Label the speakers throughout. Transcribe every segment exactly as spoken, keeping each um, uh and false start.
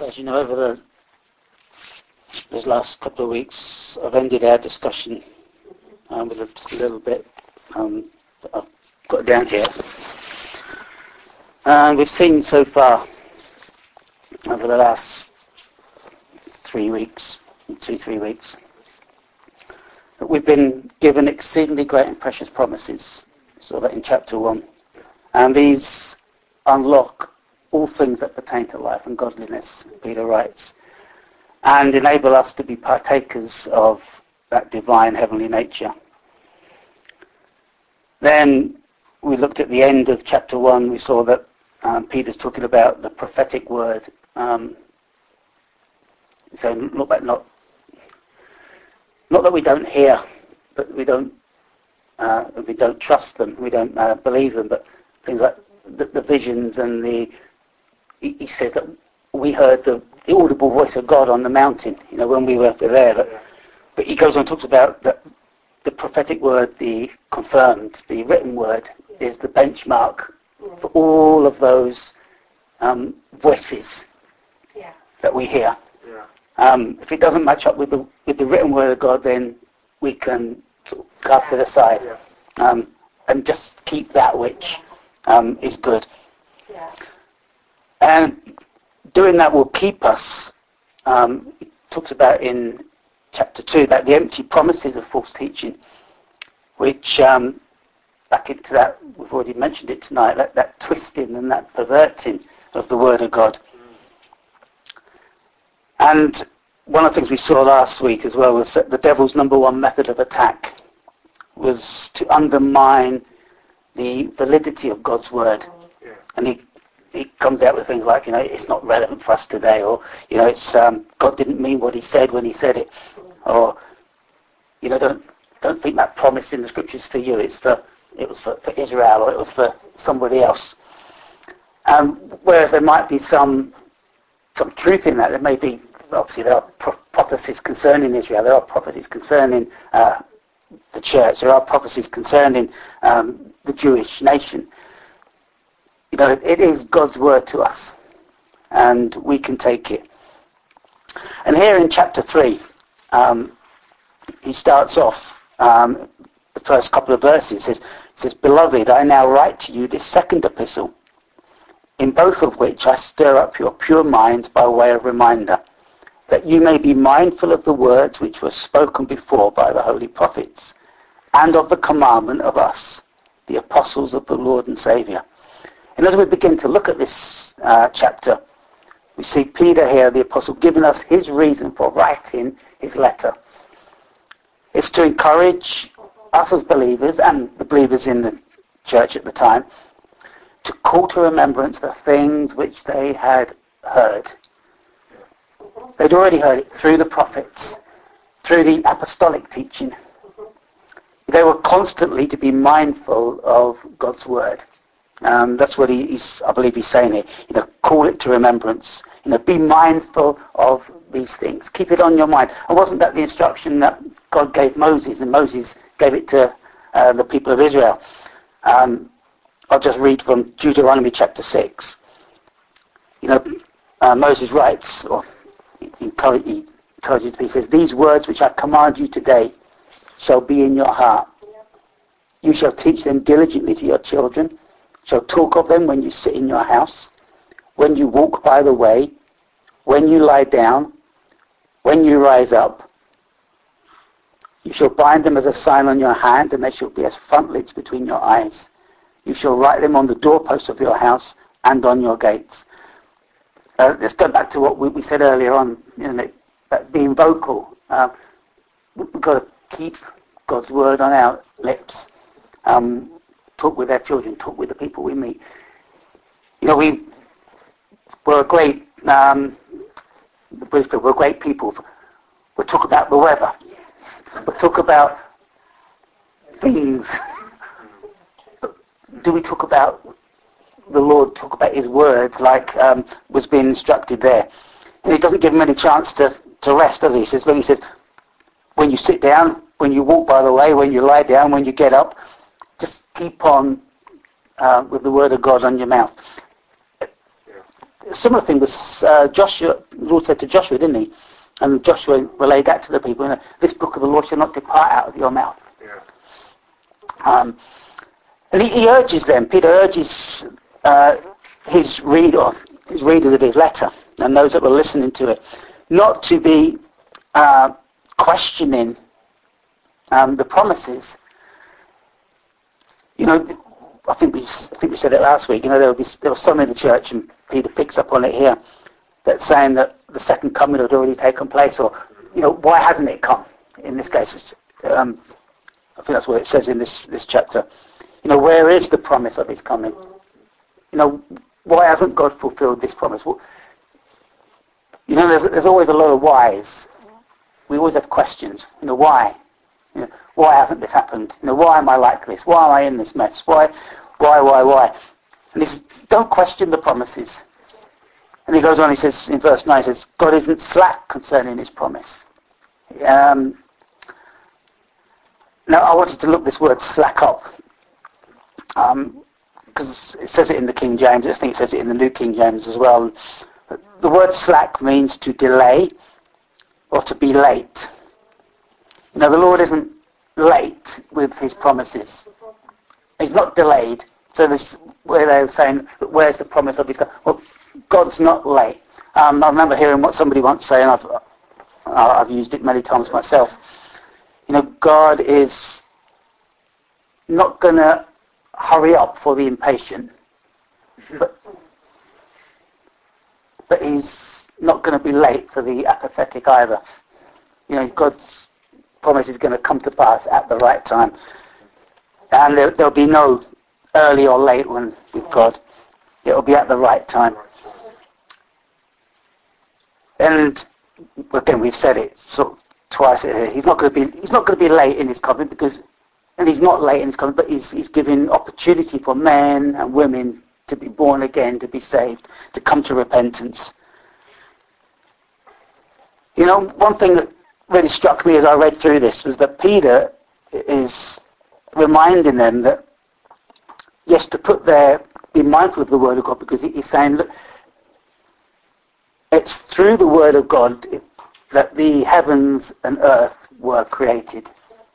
Speaker 1: as you know, over the these last couple of weeks, I've ended our discussion um, with a, just a little bit um, that I've got down here. And we've seen so far, over the last three weeks, two, three weeks, that we've been given exceedingly great and precious promises, so that in chapter one. And these unlock all things that pertain to life and godliness, Peter writes, and enable us to be partakers of that divine heavenly nature. Then we looked at the end of chapter one. We saw that um, Peter's talking about the prophetic word. Um, so not that not not that we don't hear, but we don't uh, we don't trust them. We don't uh, believe them. But things like the, the visions and the he, he says that we heard the, the audible voice of God on the mountain. You know, when we were there. But, but he goes on and talks about that the prophetic word, the confirmed, the written word, is the benchmark for all of those um, voices yeah. that we hear. Yeah. Um, if it doesn't match up with the with the written word of God, then we can sort of cast it aside yeah. um, and just keep that which um, is good. Yeah. And doing that will keep us. Um, it talks about in chapter two about the empty promises of false teaching, which um, back into that, we've already mentioned it tonight, that, that twisting and that perverting of the Word of God. And one of the things we saw last week as well was that the devil's number one method of attack was to undermine the validity of God's Word. Yeah. And he he comes out with things like, you know, it's not relevant for us today, or, you know, it's um, God didn't mean what he said when he said it, or, you know, don't don't think that promise in the scriptures for you, it's for it was for, for Israel, or it was for somebody else. Um, whereas there might be some some truth in that. There may be, obviously there are pro- prophecies concerning Israel, there are prophecies concerning uh, the church, there are prophecies concerning um, the Jewish nation. You know, it is God's word to us, and we can take it. And here in chapter three, um, he starts off um, the first couple of verses. Says, says, "Beloved, I now write to you this second epistle, in both of which I stir up your pure minds by way of reminder, that you may be mindful of the words which were spoken before by the holy prophets, and of the commandment of us, the apostles of the Lord and Saviour." And as we begin to look at this uh, chapter, we see Peter here, the apostle, giving us his reason for writing his letter. It's to encourage us as believers, and the believers in the church at the time, to call to remembrance the things which they had heard. They'd already heard it through the prophets, through the apostolic teaching. They were constantly to be mindful of God's word. Um, that's what he, he's, I believe he's saying here. You know, call it to remembrance. You know, be mindful of these things. Keep it on your mind. And wasn't that the instruction that God gave Moses, and Moses gave it to uh, the people of Israel? Um, I'll just read from Deuteronomy chapter six. You know, uh, Moses writes, or he, encourage, he encourages people, he says, "These words which I command you today shall be in your heart. You shall teach them diligently to your children, shall talk of them when you sit in your house, when you walk by the way, when you lie down, when you rise up. You shall bind them as a sign on your hand, and they shall be as frontlets between your eyes. You shall write them on the doorposts of your house and on your gates." Uh, let's go back to what we, we said earlier on, you know, that being vocal. Uh, we've got to keep God's word on our lips. Um, talk with our children, talk with the people we meet. You know, we, we're a great, um, the British people, we're great people. We'll talk about the weather. We'll talk about things. Do we talk about the Lord, talk about his words like um, was being instructed there? And he doesn't give them any chance to, to rest, does he? He says, look, he says, when you sit down, when you walk by the way, when you lie down, when you get up, just keep on uh, with the word of God on your mouth. a similar thing was uh, Joshua. The Lord said to Joshua, didn't he? And Joshua relayed that to the people. You know, this book of the law shall not depart out of your mouth.
Speaker 2: Yeah.
Speaker 1: Um, and he, he urges them. Peter urges uh, his reader, his readers of his letter, and those that were listening to it, not to be uh, questioning um, the promises. You know, I think we I think we said it last week. You know, there will be there was some in the church, and Peter picks up on it here, that's saying that the second coming had already taken place, or you know, why hasn't it come? In this case, it's, um, I think that's what it says in this this chapter. You know, where is the promise of his coming? You know, why hasn't God fulfilled this promise? Well, you know, there's there's always a lot of whys. We always have questions. You know, why? You know, why hasn't this happened? You know, why am I like this? Why am I in this mess? Why, why, why, why? And he says, don't question the promises. And he goes on, he says, in verse nine, he says, God isn't slack concerning his promise. Um, now, I wanted to look this word slack up. Um, because it says it in the King James. I think it says it in the New King James as well. The word slack means to delay or to be late. You know, the Lord isn't late with his promises. He's not delayed. So this where they're saying, where's the promise of his God? Well, God's not late. Um, I remember hearing what somebody once saying, I've, I've used it many times myself. You know, God is not going to hurry up for the impatient, but, but he's not going to be late for the apathetic either. You know, God's promise is going to come to pass at the right time. And there, there'll be no early or late one with God. It'll be at the right time. And again, we've said it sort of twice here. He's not going to be he's not going to be late in his coming, because and he's not late in his coming, but he's he's giving opportunity for men and women to be born again, to be saved, to come to repentance. You know, one thing that really struck me as I read through this was that Peter is reminding them that, yes, to put their, be mindful of the Word of God, because he's saying, look, it's through the Word of God that the heavens and earth were created.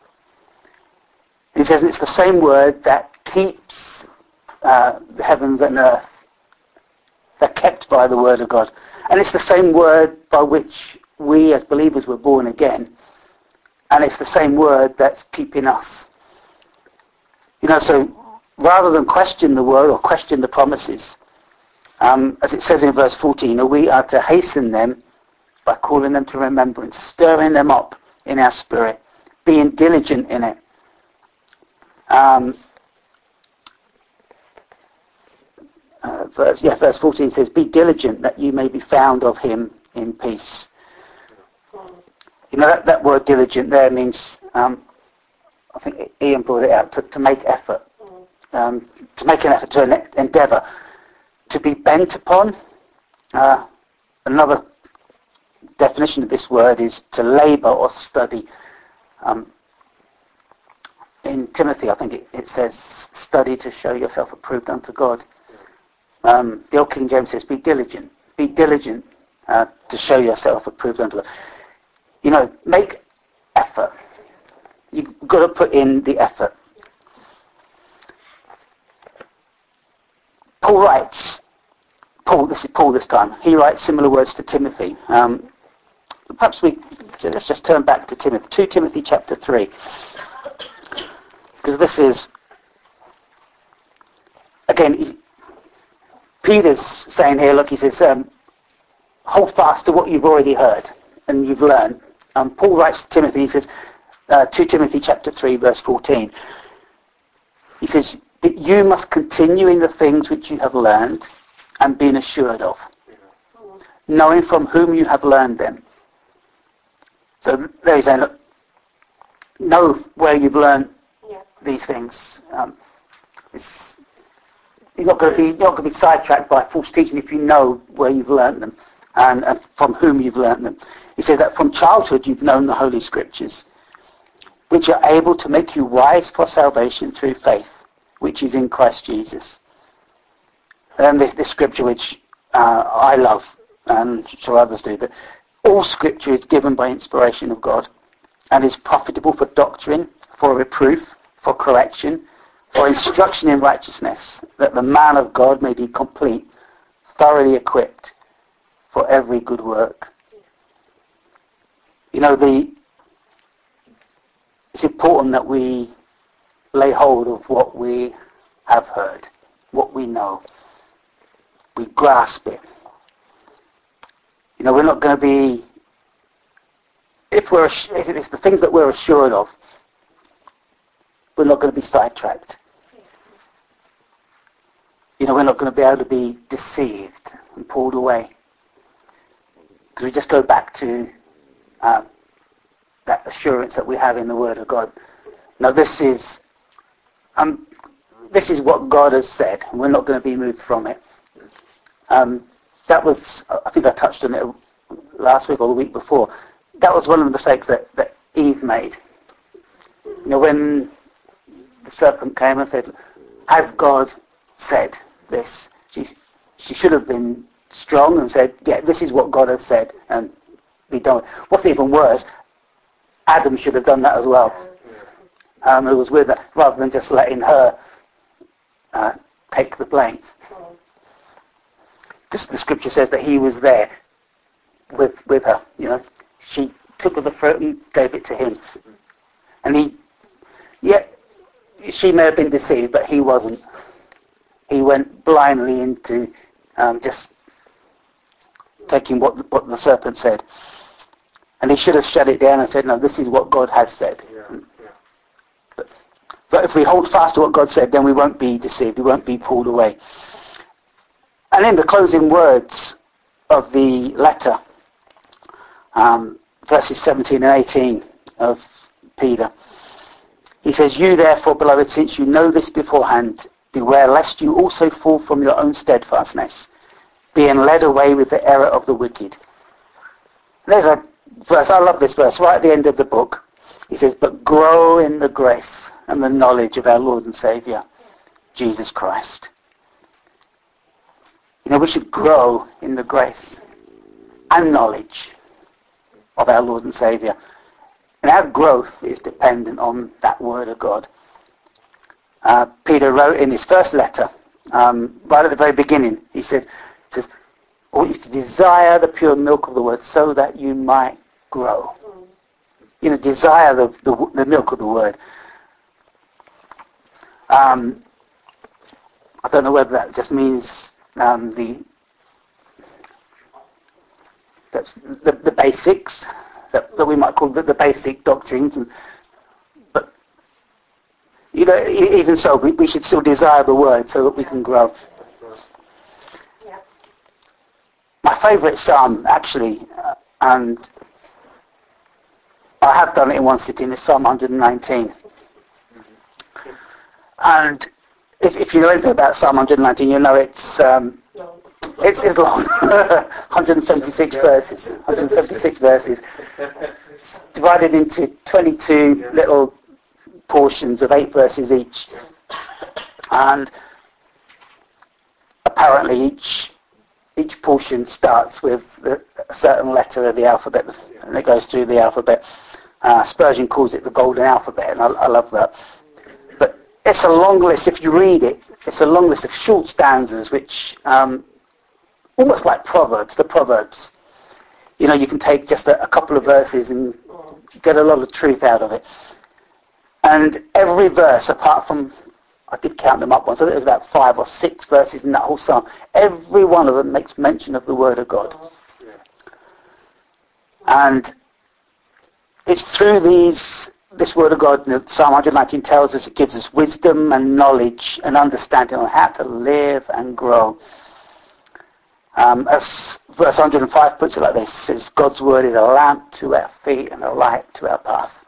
Speaker 1: He says it's the same Word that keeps uh, the heavens and earth. They're kept by the Word of God. And it's the same Word by which we as believers were born again, and it's the same Word that's keeping us. You know, so rather than question the Word or question the promises, um, as it says in verse fourteen, we are to hasten them by calling them to remembrance, stirring them up in our spirit, being diligent in it. Um, uh, verse, yeah, verse fourteen says, be diligent that you may be found of him in peace. You know, that, that word diligent there means, um, I think Ian brought it out, to, to make effort, um, to make an effort, to an endeavour, to be bent upon. Uh, another definition of this word is to labour or study. Um, in Timothy, I think it, it says, study to show yourself approved unto God. Um, the old King James says, be diligent. Be diligent uh, to show yourself approved unto God. You know, make effort. You've got to put in the effort. Paul writes, Paul, this is Paul this time, he writes similar words to Timothy. Um, perhaps we, so let's just turn back to Timothy, Second Timothy chapter three. Because this is, again, he, Peter's saying here, look, he says, um, hold fast to what you've already heard and you've learned. Um, Paul writes to Timothy, he says, uh, Second Timothy chapter three, verse fourteen. He says, that you must continue in the things which you have learned and been assured of, knowing from whom you have learned them. So there he's saying, look, know where you've learned yeah. these things. Um, it's, you're not going to be you're not going to be sidetracked by false teaching if you know where you've learned them and, and from whom you've learned them. He says that from childhood you've known the Holy Scriptures, which are able to make you wise for salvation through faith, which is in Christ Jesus. And this, this scripture which uh, I love, and I'm sure others do, that all Scripture is given by inspiration of God and is profitable for doctrine, for reproof, for correction, for instruction in righteousness, that the man of God may be complete, thoroughly equipped for every good work. You know, the it's important that we lay hold of what we have heard, what we know. We grasp it. You know, we're not going to be, if we're, if it's the things that we're assured of, we're not going to be sidetracked. You know, we're not going to be able to be deceived and pulled away. Because we just go back to uh, that assurance that we have in the Word of God. Now this is, um, this is what God has said, and we're not going to be moved from it. Um, that was, I think I touched on it last week or the week before. That was one of the mistakes that, that Eve made. You know, when the serpent came and said, "Has God said this?" She she should have been strong and said, "Yeah, this is what God has said," and be done. What's even worse, Adam should have done that as well. Um, who was with her, rather than just letting her uh, take the blame. Because the Scripture says that he was there with with her. You know, she took of the fruit and gave it to him, and he, yeah, she may have been deceived, but he wasn't. He went blindly into um, just taking what the, what the serpent said, and he should have shut it down and said, "No, this is what God has said." Yeah, yeah. But, but if we hold fast to what God said, then we won't be deceived. We won't be pulled away. And in the closing words of the letter, um, verses seventeen and eighteen of Peter, he says, "You therefore, beloved, since you know this beforehand, beware lest you also fall from your own steadfastness, being led away with the error of the wicked." There's a verse, I love this verse, right at the end of the book. He says, "But grow in the grace and the knowledge of our Lord and Saviour, Jesus Christ." You know, we should grow in the grace and knowledge of our Lord and Saviour. And our growth is dependent on that Word of God. Uh, Peter wrote in his first letter, um, right at the very beginning, he says, he says, "I want you to desire the pure milk of the Word so that you might grow." You know, desire the, the, the milk of the Word. Um, I don't know whether that just means um, the, that's the the basics that, that we might call the, the basic doctrines, and but you know, even so, we, we should still desire the Word so that we can grow. Yeah. My favourite psalm, actually, uh, and I have done it in one sitting, is Psalm one nineteen. And if, if you know anything about Psalm one nineteen, you know it's um, it's, it's long, one hundred seventy-six verses, one hundred seventy-six verses, it's divided into twenty-two little portions of eight verses each, and apparently each each portion starts with a certain letter of the alphabet, and it goes through the alphabet. Uh, Spurgeon calls it the golden alphabet, and I, I love that. But it's a long list. If you read it, it's a long list of short stanzas, which um, almost like Proverbs, the Proverbs. You know, you can take just a, a couple of verses and get a lot of truth out of it. And every verse, apart from, I did count them up once, I think there's about five or six verses in that whole psalm, every one of them makes mention of the Word of God. And it's through these, this Word of God that Psalm one nineteen tells us, it gives us wisdom and knowledge and understanding on how to live and grow. Um, as verse one oh five puts it like this, it says, "God's Word is a lamp to our feet and a light to our path."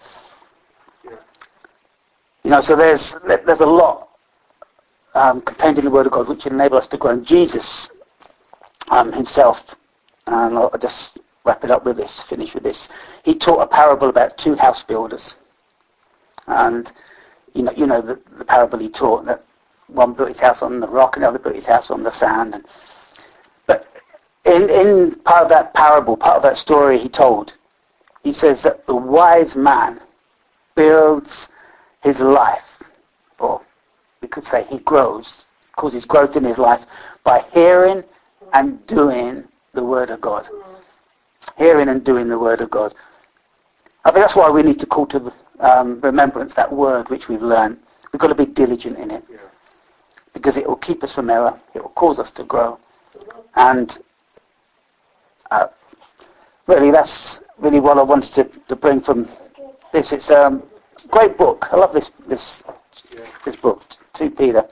Speaker 1: You know, so there's there's a lot um, contained in the Word of God which enable us to grow. And Jesus um, himself, and I'll just wrap it up with this, finish with this. He taught a parable about two house builders, and you know, you know the, the parable he taught, that one built his house on the rock and the other built his house on the sand. And, but in, in part of that parable, part of that story he told, he says that the wise man builds his life, or we could say he grows, causes growth in his life by hearing and doing the Word of God. Hearing and doing the Word of God. I think that's why we need to call to um, remembrance that Word which we've learned. We've got to be diligent in it. Yeah. Because it will keep us from error. It will cause us to grow. And uh, really that's really what I wanted to, to bring from this. It's a um, great book. I love this this yeah. this book, Second Peter.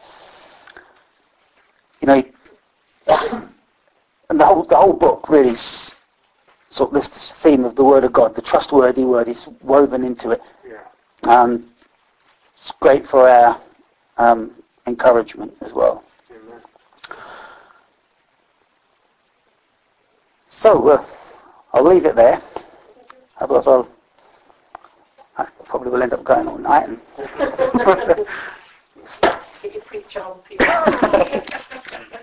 Speaker 1: You know, and the whole the whole book really is sort of this theme of the Word of God, the trustworthy Word is woven into it. Yeah. Um, it's great for our um, encouragement as well. Amen. So uh, I'll leave it there. Otherwise, I'll I probably will end up going all night. And
Speaker 2: Get your preach on, people.